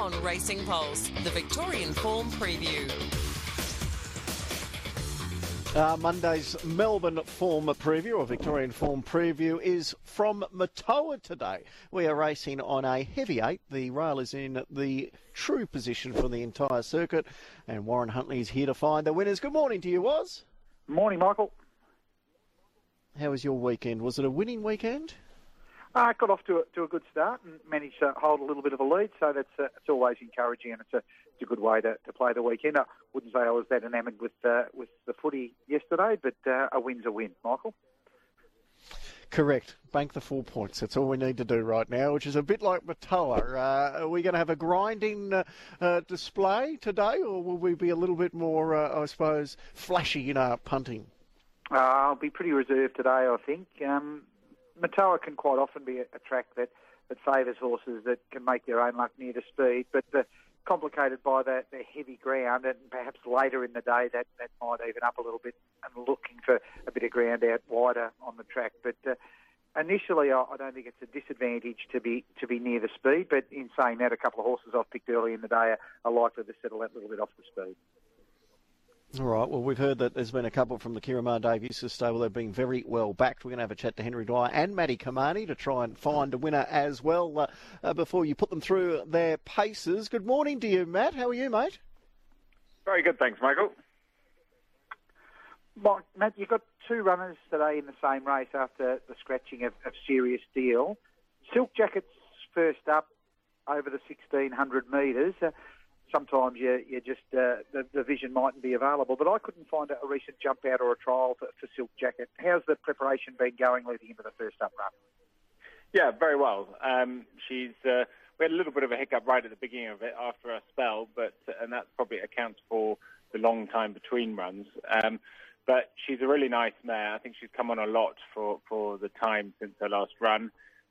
on Racing Pulse, the Victorian Form Preview. Monday's Melbourne Form Preview, or Victorian Form Preview, is from Matoa today. We are racing on a heavy 8. The rail is in the true position for the entire circuit, and Warren Huntley is here to find the winners. Good morning to you, Woz. Morning, Michael. How was your weekend? Was it a winning weekend? Got off to a good start and managed to hold a little bit of a lead, so it's always encouraging, and it's a good way to play the weekend. I wouldn't say I was that enamoured with the footy yesterday, but a win's a win, Michael. Correct. Bank the 4 points. That's all we need to do right now, which is a bit like Matoa. Are we going to have a grinding display today, or will we be a little bit more, I suppose, flashy in our punting? I'll be pretty reserved today, I think. Matoa can quite often be a track that favours horses that can make their own luck near the speed, but complicated by the heavy ground, and perhaps later in the day that might even up a little bit, and looking for a bit of ground out wider on the track. But initially, I don't think it's a disadvantage to be near the speed, but in saying that, a couple of horses I've picked early in the day are likely to settle that little bit off the speed. All right, well, we've heard that there's been a couple from the Kiramar Davies stable that have been very well backed. We're going to have a chat to Henry Dwyer and Matty Kamani to try and find a winner as well before you put them through their paces. Good morning to you, Matt. How are you, mate? Very good, thanks, Michael. Matt, you've got two runners today in the same race after the scratching of Serious Deal. Silk Jacket's first up over the 1,600 metres. Sometimes you just the vision mightn't be available, but I couldn't find a recent jump out or a trial for Silk Jacket. How's the preparation been going leading into the first up run? Yeah, very well. We had a little bit of a hiccup right at the beginning of it after a spell, and that probably accounts for the long time between runs. But she's a really nice mare. I think she's come on a lot for the time since her last run.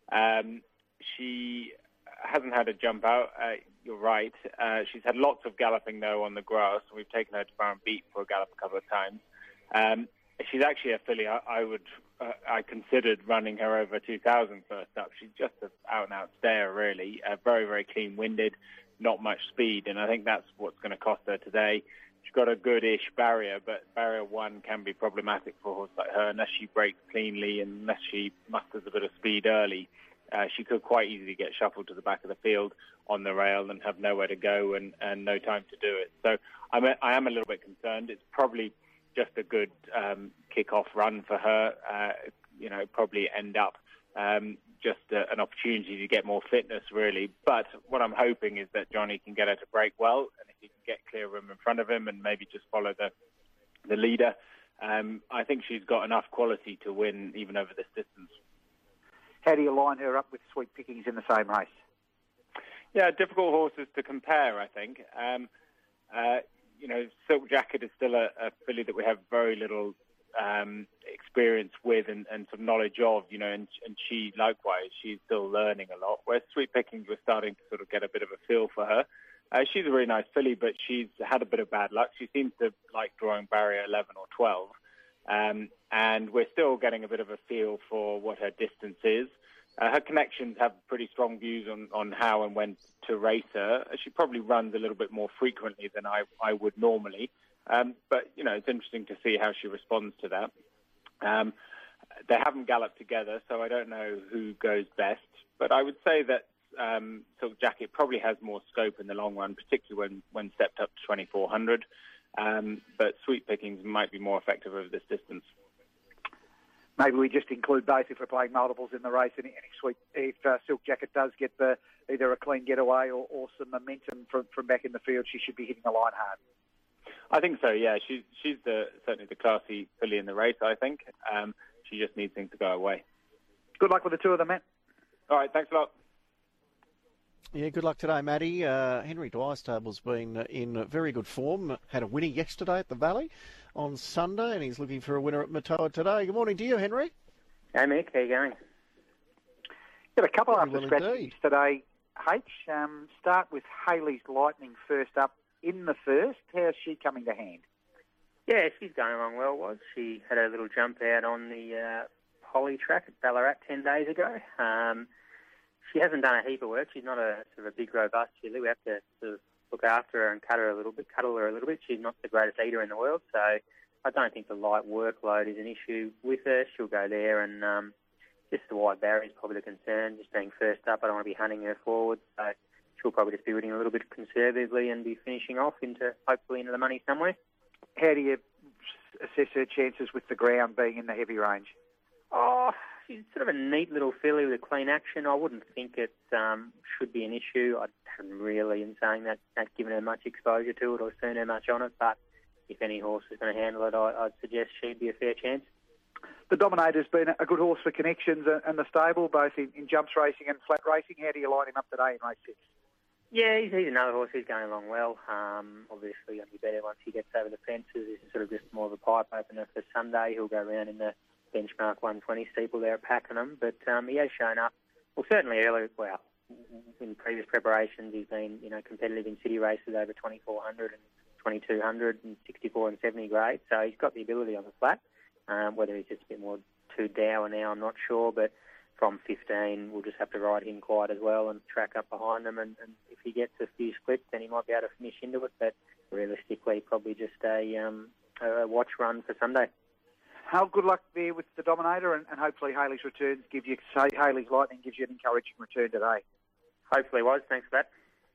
She hasn't had a jump out. You're right. She's had lots of galloping, though, on the grass. We've taken her to Barron Beat for a gallop a couple of times. She's actually a filly. I considered running her over 2,000 first up. She's just an out-and-out stayer, really. Very, very clean-winded, not much speed, and I think that's what's going to cost her today. She's got a good-ish barrier, but barrier 1 can be problematic for a horse like her unless she breaks cleanly and unless she musters a bit of speed early. She could quite easily get shuffled to the back of the field on the rail and have nowhere to go and no time to do it. So I am a little bit concerned. It's probably just a good kick-off run for her. Probably end up just an opportunity to get more fitness, really. But what I'm hoping is that Johnny can get her to break well, and if he can get clear room in front of him and maybe just follow the leader, I think she's got enough quality to win even over this distance. How do you line her up with Sweet Pickings in the same race? Yeah, difficult horses to compare, I think. Silk Jacket is still a filly that we have very little experience with and some knowledge of, and she, likewise, she's still learning a lot. Whereas Sweet Pickings, we're starting to sort of get a bit of a feel for her. She's a really nice filly, but she's had a bit of bad luck. She seems to like drawing barrier 11 or 12. And we're still getting a bit of a feel for what her distance is. Her connections have pretty strong views on how and when to race her. She probably runs a little bit more frequently than I would normally. But, it's interesting to see how she responds to that. They haven't galloped together, so I don't know who goes best. But I would say that Silk Jacket probably has more scope in the long run, particularly when stepped up to 2,400. But Sweet Pickings might be more effective over this distance. Maybe we just include both if we're playing multiples in the race. And if Silk Jacket does get either a clean getaway or some momentum from back in the field, she should be hitting the line hard. I think so, yeah. She's certainly the classy filly in the race, I think. She just needs things to go away. Good luck with the two of them, Matt. All right, thanks a lot. Yeah, good luck today, Matty. Henry Dwyer's stable's been in very good form. Had a winner yesterday at the Valley on Sunday, and he's looking for a winner at Matoa today. Good morning to you, Henry. Hey, Mick. How you going? Got a couple after well scratchings today, H. Start with Haley's Lightning first up in the first. How's she coming to hand? Yeah, she's going along well, She had a little jump out on the Polly track at Ballarat 10 days ago. she hasn't done a heap of work. She's not a sort of a big, robust filly. We have to sort of look after her and cuddle her a little bit. She's not the greatest eater in the world, so I don't think the light workload is an issue with her. She'll go there, and just the wide barrier is probably the concern. Just being first up, I don't want to be hunting her forward, so she'll probably just be riding a little bit conservatively and be finishing off hopefully into the money somewhere. How do you assess her chances with the ground being in the heavy range? Oh, she's sort of a neat little filly with a clean action. I wouldn't think it should be an issue. I haven't really, in saying that, not given her much exposure to it or seen her much on it. But if any horse is going to handle it, I'd suggest she'd be a fair chance. The Dominator's been a good horse for Connections and the stable, both in jumps racing and flat racing. How do you line him up today in race 6? Yeah, he's another horse who's going along well. Obviously, going to be better once he gets over the fences. This is sort of just more of a pipe opener for Sunday. He'll go around in the benchmark 120 steeple there at Pakenham. But he has shown up, well, certainly early, in previous preparations, he's been, competitive in city races over 2,400 and 2,200 and 64 and 70 grade. So he's got the ability on the flat. Whether he's just a bit more too dour now, I'm not sure. But from 15, we'll just have to ride him quiet as well and track up behind him. And if he gets a few splits, then he might be able to finish into it. But realistically, probably just a watch run for Sunday. How good luck there with the Dominator, and hopefully Hayley's returns Hayley's Lightning gives you an encouraging return today. Hopefully it was. Thanks for that.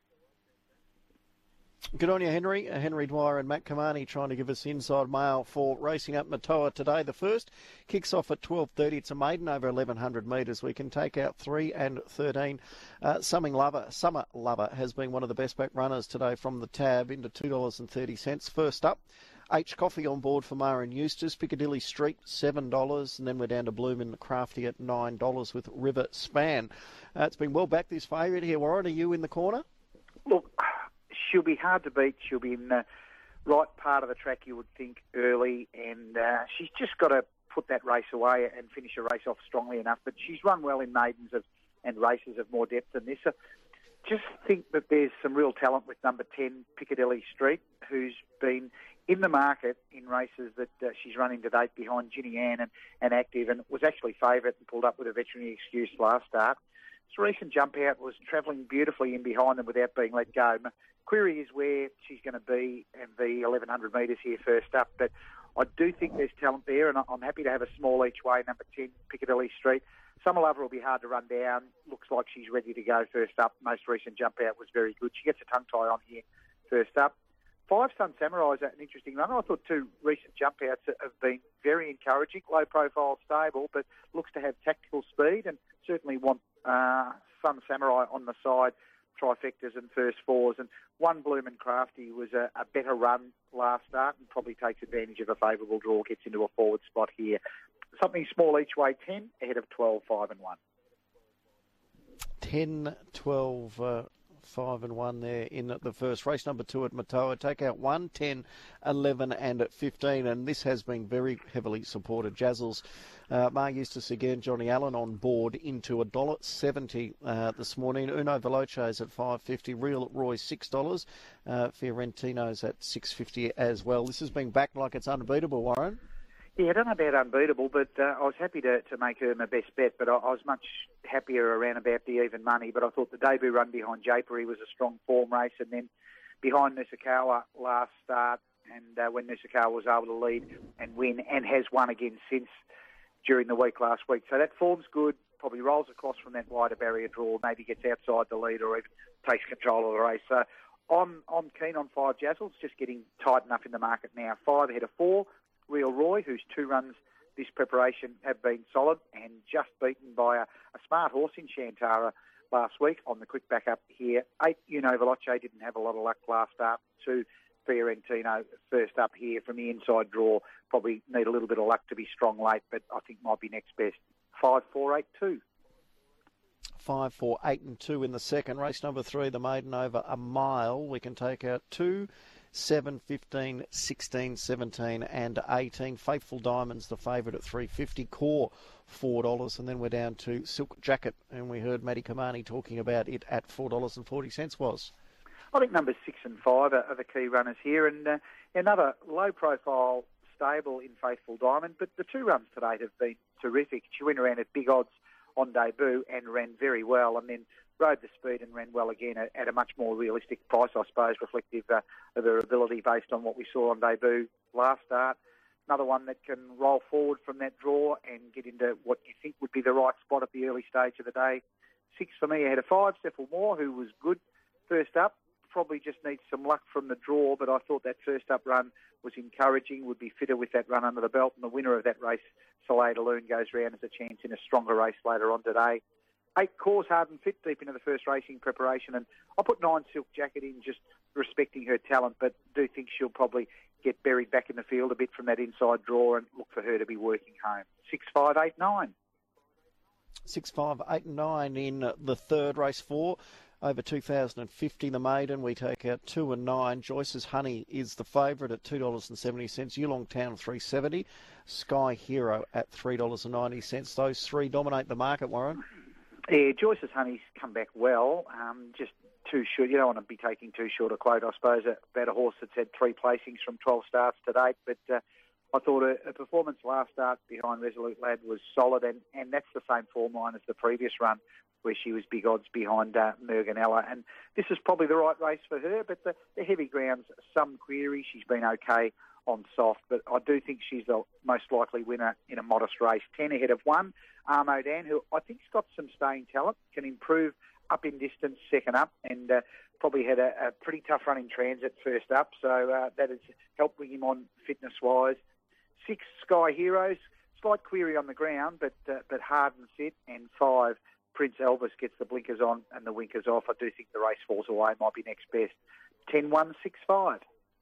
Good on you, Henry. Henry Dwyer and Matt Kamani trying to give us inside mail for racing up Matoa today. The first kicks off at 12:30. It's a maiden over 1,100 metres. We can take out 3 and 13. Summer Lover has been one of the best back runners today from the tab into $2.30. First up, H Coffee on board for Mara and Eustace. Piccadilly Street, $7. And then we're down to Bloomin' Crafty at $9 with River Span. It's been well back, this favourite here. Warren, are you in the corner? Look, she'll be hard to beat. She'll be in the right part of the track, you would think, early. And she's just got to put that race away and finish a race off strongly enough. But she's run well in maidens and races of more depth than this. So just think that there's some real talent with number 10, Piccadilly Street, who's been in the market in races that she's running to date behind Ginny Ann and Active, and was actually favourite and pulled up with a veterinary excuse last start. This recent jump out was travelling beautifully in behind them without being let go. My query is where she's going to be in the 1,100 metres here first up, but I do think there's talent there, and I'm happy to have a small each way, number 10, Piccadilly Street. Summer Lover will be hard to run down. Looks like she's ready to go first up. Most recent jump out was very good. She gets a tongue tie on here first up. 5 Sun Samurai is an interesting run. I thought 2 recent jump outs have been very encouraging. Low profile, stable, but looks to have tactical speed, and certainly want Sun Samurai on the side, trifectas and first fours. And 1 Bloomin' Crafty was a better run last start and probably takes advantage of a favourable draw, gets into a forward spot here. Something small each way, 10 ahead of 12, 5 and 1. 10, 12, 5 and 1 there in the first race. Number 2 at Matoa. Take out 1, 10, 11 and 15. And this has been very heavily supported. Jazzles, Mar Eustace again, Johnny Allen on board into $1.70 this morning. Uno Veloce at $5.50. Real Roy $6. Fiorentino's at $6.50 as well. This has been backed like it's unbeatable, Warren. Yeah, I don't know about unbeatable, but I was happy to make her my best bet, but I was much happier around about the even money. But I thought the debut run behind Japery was a strong form race, and then behind Nusakawa last start, and when Nusakawa was able to lead and win, and has won again since during the week last week. So that form's good, probably rolls across from that wider barrier draw, maybe gets outside the lead or even takes control of the race. So I'm keen on 5 Jazzles, just getting tight enough in the market now. 5 ahead of 4. Real Roy, whose 2 runs this preparation have been solid, and just beaten by a smart horse in Shantara last week on the quick back up here. 8, Uno Veloce didn't have a lot of luck last start. 2, Fiorentino first up here from the inside draw. Probably need a little bit of luck to be strong late, but I think might be next best. 5, 4, 8, 2. 5, 4, 8 and 2 in the second. Race number 3, the maiden over a mile. We can take out 2, 7, 15, 16, 17 and 18. Faithful Diamonds, the favourite at $3.50. Core, $4. And then we're down to Silk Jacket. And we heard Matty Kamani talking about it at $4.40 was. I think numbers 6 and 5 are the key runners here. And another low-profile stable in Faithful Diamond. But the 2 runs to date have been terrific. She went around at big odds on debut and ran very well, and then rode the speed and ran well again at a much more realistic price, I suppose, reflective of her ability based on what we saw on debut last start. Another one that can roll forward from that draw and get into what you think would be the right spot at the early stage of the day. 6 for me ahead of 5, Seffel Moore, who was good first up. Probably just needs some luck from the draw, but I thought that first up run was encouraging, would be fitter with that run under the belt, and the winner of that race, Soleil de Lune, goes round as a chance in a stronger race later on today. 8 Course Hard and Fit deep into the first racing preparation, and I'll put 9 Silk Jacket in, just respecting her talent, but do think she'll probably get buried back in the field a bit from that inside draw and look for her to be working home. 6, 5, 8, 9. 6, 5, 8 and 9 in the third race 4. Over 2,050 the maiden. We take out 2 and 9. Joyce's Honey is the favourite at $2.70. Yulong Town $3.70. Sky Hero at $3.90. Those three dominate the market, Warren. Yeah, Joyce's Honey's come back well. Just too short. You don't want to be taking too short a quote, I suppose, about a horse that's had 3 placings from 12 starts to date. But I thought a performance last start behind Resolute Lad was solid, and that's the same form line as the previous run, where she was big odds behind Merganella. And this is probably the right race for her, but the heavy ground's some query. She's been okay on soft, but I do think she's the most likely winner in a modest race. 10 ahead of 1, Armo Dan, who I think's got some staying talent, can improve up in distance second up, and probably had a pretty tough run in transit first up, so that has helped bring him on fitness-wise. 6, Sky Heroes, slight query on the ground, but hard and fit, and 5, Prince Elvis gets the blinkers on and the winkers off. I do think the race falls away, might be next best. 10, 1, 6, 5.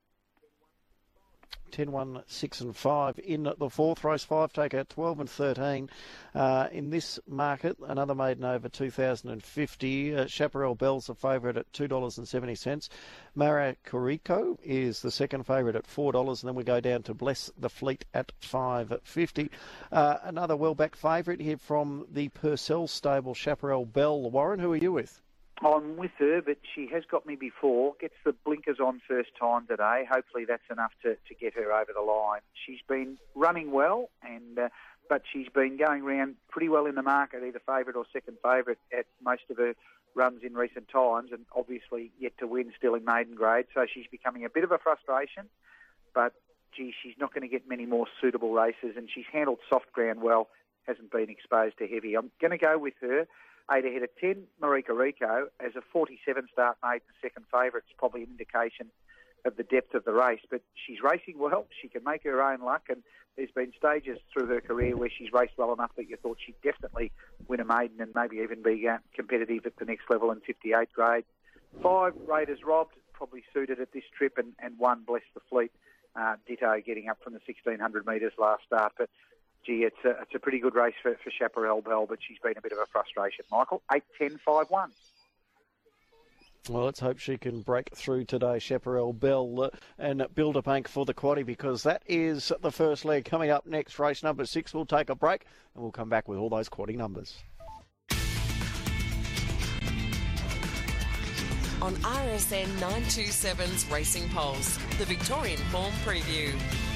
10, 1, 6 and 5 in the fourth race 5. Take out 12 and 13. In this market, another maiden over 2,050. Chaparral Bell's the favourite at $2.70. Maracurico is the second favourite at $4, and then we go down to Bless the Fleet at $5.50. Another well-backed favourite here from the Purcell stable, Chaparral Bell. Warren, who are you with? I'm with her, but she has got me before. Gets the blinkers on first time today. Hopefully that's enough to get her over the line. She's been running well, but she's been going around pretty well in the market, either favourite or second favourite at most of her runs in recent times, and obviously yet to win still in maiden grade. So she's becoming a bit of a frustration, but gee, she's not going to get many more suitable races, and she's handled soft ground well, hasn't been exposed to heavy. I'm going to go with her. 8 ahead of 10, Marika Rico, as a 47 start maiden second favourite. It's probably an indication of the depth of the race, but she's racing well. She can make her own luck, and there's been stages through her career where she's raced well enough that you thought she'd definitely win a maiden and maybe even be competitive at the next level in 58 grade. 5, Raiders Robbed, probably suited at this trip, and 1, Bless the Fleet, ditto, getting up from the 1,600 metres last start. But gee, it's a pretty good race for Chaparral Bell, but she's been a bit of a frustration. Michael, 8, 10, 5, 1. Well, let's hope she can break through today, Chaparral Bell, and build a bank for the quaddie, because that is the first leg. Coming up next, race number 6. We'll take a break, and we'll come back with all those quaddie numbers. On RSN 927's Racing Pulse, the Victorian Form Preview.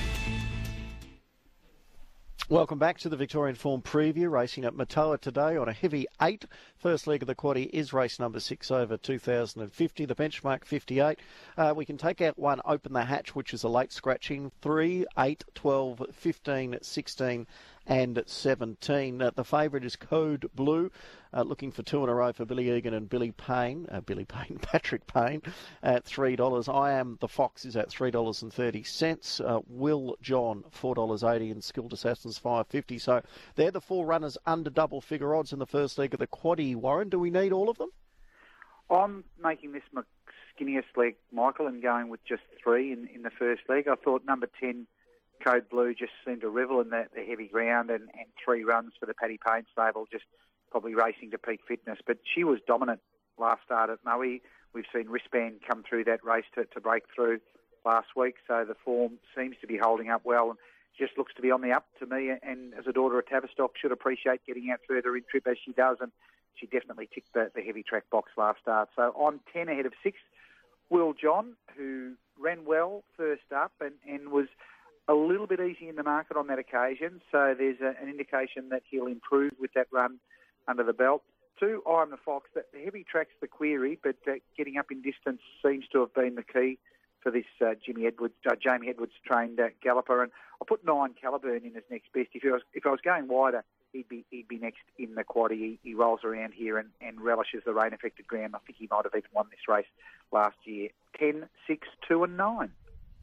Welcome back to the Victorian Form Preview, racing at Matoa today on a heavy 8. First leg of the quaddie is race number 6 over 2,050, the benchmark 58. We can take out 1, Open the Hatch, which is a late scratching, 3, 8, 12, 15, 16 and 17. The favourite is Code Blue, looking for 2 in a row for Billy Egan and Patrick Payne at $3. I Am the Fox is at $3.30. Will John, $4.80, and Skilled Assassins, $5.50. So they're the 4 runners under double figure odds in the first leg of the quaddie. Warren, do we need all of them? I'm making this my skinniest leg, Michael, and going with just 3 in the first leg. I thought number 10, Code Blue, just seemed to revel in the heavy ground, and 3 runs for the Paddy Payne stable, just probably racing to peak fitness. But she was dominant last start at Maui. We've seen Wristband come through that race to break through last week, so the form seems to be holding up well, and just looks to be on the up to me, and as a daughter of Tavistock, should appreciate getting out further in trip as she does, and she definitely ticked the heavy track box last start. So I'm 10 ahead of 6, Will John, who ran well first up and was a little bit easy in the market on that occasion, so there's an indication that he'll improve with that run under the belt. 2, I Am the Fox. The heavy track's the query, but getting up in distance seems to have been the key for this Jamie Edwards trained galloper. And I'll put 9, Caliburn, in as next best. If I was going wider, he'd be next in the quad. He rolls around here and relishes the rain-affected ground. I think he might have even won this race last year. 10, 6, 2 and 9.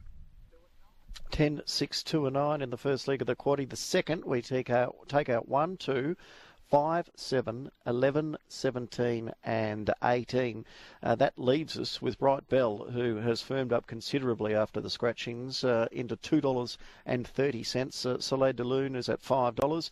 10, 6, 2 and 9 in the first leg of the quaddie. The second, we take out 1, 2, 5, 7, 11, 17 and 18. That leaves us with Bright Bell, who has firmed up considerably after the scratchings into $2.30. Soleil de Lune is at $5.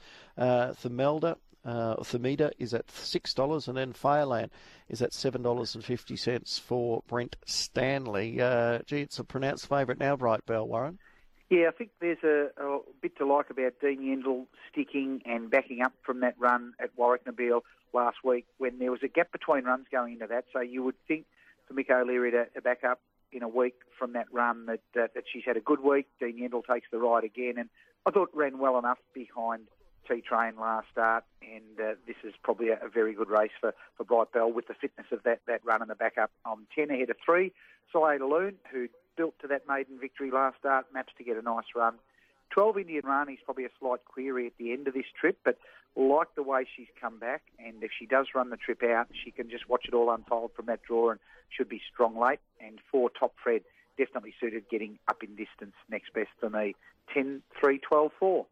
Thermida is at $6, and then Fireland is at $7.50 for Brent Stanley. It's a pronounced favourite now, Bright Bell, Warren. Yeah, I think there's a bit to like about Dean Yendall sticking and backing up from that run at Warwick Nabil last week when there was a gap between runs going into that. So you would think for Mick O'Leary to back up in a week from that run that she's had a good week. Dean Yendall takes the ride again, and I thought ran well enough behind T-Train last start, and this is probably a very good race for Bright Bell with the fitness of that run and the backup. 10 ahead of 3, Soleil de Lune, who built to that maiden victory last start, maps to get a nice run. 12, Indian Run, he's probably a slight query at the end of this trip, but like the way she's come back, and if she does run the trip out, she can just watch it all unfold from that draw and should be strong late. And 4, Top Fred, definitely suited getting up in distance. Next best for me, 10, 3, 12, 4.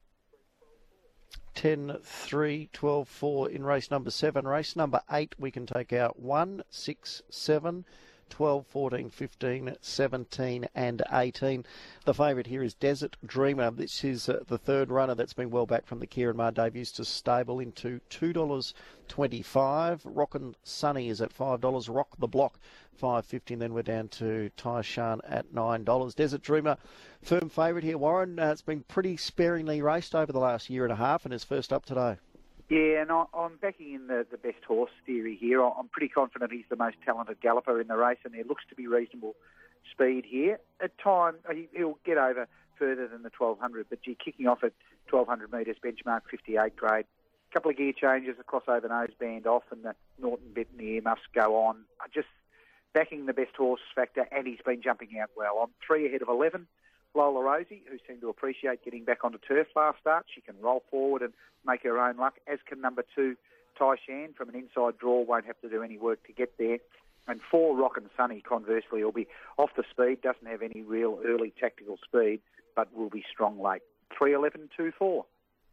10, 3, 12, 4 in race number 7. Race number 8, we can take out 1, 6, 7, 12, 14, 15, 17 and 18. The favourite here is Desert Dreamer. This is the third runner that's been well back from the Kieran Maher Dave Eustace stable into $2.25. Rockin' Sunny is at $5. Rock the Block, $5.50. And then we're down to Taishan at $9. Desert Dreamer, firm favourite here, Warren. It's been pretty sparingly raced over the last year and a half and is first up today. Yeah, and I'm backing in the best horse theory here. I'm pretty confident he's the most talented galloper in the race, and there looks to be reasonable speed here. At times, he'll get over further than the 1200, but kicking off at 1200 metres, benchmark 58 grade. A couple of gear changes, the crossover nose band off, and the Norton bit in the ear must go on. Just backing the best horse factor, and he's been jumping out well. I'm 3 ahead of 11. Lola Rosie, who seemed to appreciate getting back onto turf last start. She can roll forward and make her own luck, as can number 2, Taishan. From an inside draw, won't have to do any work to get there. And 4, Rockin' Sunny, conversely, will be off the speed, doesn't have any real early tactical speed, but will be strong late. 3, 11, 2, 4.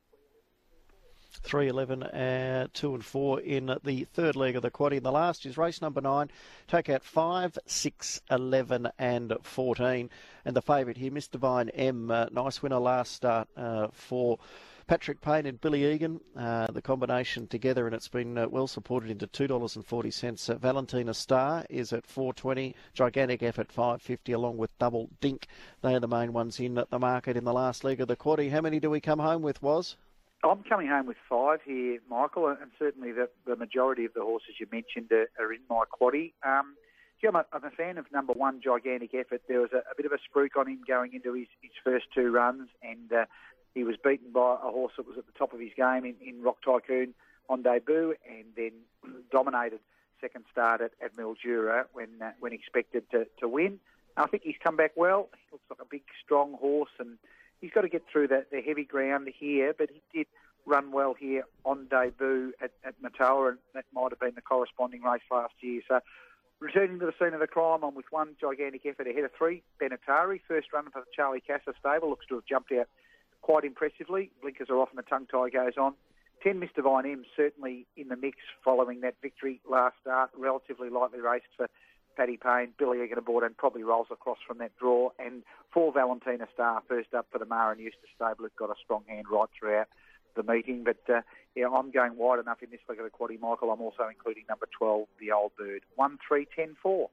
3, 11, 2 and 4 in the third leg of the quaddie. The last is race number 9. Take out 5, 6, 11 and 14. And the favourite here, Miss Divine M. Nice winner last start for Patrick Payne and Billy Egan. The combination together, and it's been well supported into $2.40. Valentina Star is at $4.20. Gigantic Effort $5.50 along with Double Dink. They are the main ones in the market in the last leg of the quaddie. How many do we come home with, Was? I'm coming home with 5 here, Michael, and certainly the majority of the horses you mentioned are in my quaddie. I'm a fan of number 1, Gigantic Effort. There was a bit of a spruik on him going into his first 2 runs, and he was beaten by a horse that was at the top of his game in Rock Tycoon on debut, and then dominated second start at Mildura when expected to win. I think he's come back well. He looks like a big, strong horse, and he's got to get through the heavy ground here, but he did run well here on debut at Matoa, and that might have been the corresponding race last year. So returning to the scene of the crime, I'm with 1, Gigantic Effort ahead of 3, Benatari. First runner for the Charlie Casa stable, looks to have jumped out quite impressively. Blinkers are off and the tongue tie goes on. 10, Miss Divine M, certainly in the mix following that victory last start, relatively lightly raced for Paddy Payne, Billy Egan aboard, and probably rolls across from that draw. And 4, Valentina Star, first up for the Maher and Eustace stable, has got a strong hand right throughout the meeting. But, I'm going wide enough in this leg of the quaddie, Michael. I'm also including number 12, The Old Bird. 1, 3, 10, 4.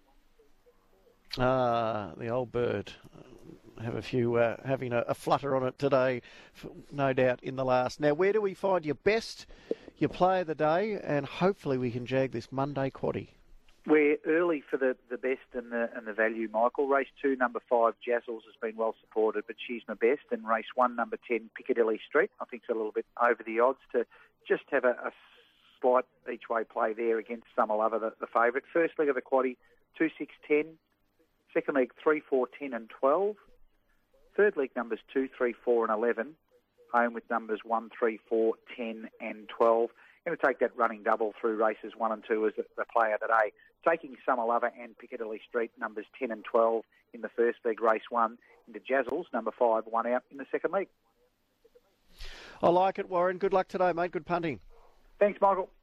The Old Bird. Have a few having a flutter on it today, no doubt, in the last. Now, where do we find your best, your play of the day, and hopefully we can jag this Monday quaddie? We're early for the best and the value, Michael. Race 2, number 5, Jazzles, has been well supported, but she's my best. And race 1, number 10, Piccadilly Street, I think it's a little bit over the odds to just have a slight each-way play there against Summer Lover, the favourite. First leg of the quaddie, 2, 6, 10. Second leg, 3, 4, 10 and 12. Third leg numbers 2, 3, 4 and 11. Home with numbers 1, 3, 4, 10 and 12. Going to take that running double through races 1 and 2 as the player today. Taking Summer Lover and Piccadilly Street, numbers 10 and 12 in the first leg, race 1. Into Jazzles, number 5, 1 out in the second leg. I like it, Warren. Good luck today, mate. Good punting. Thanks, Michael.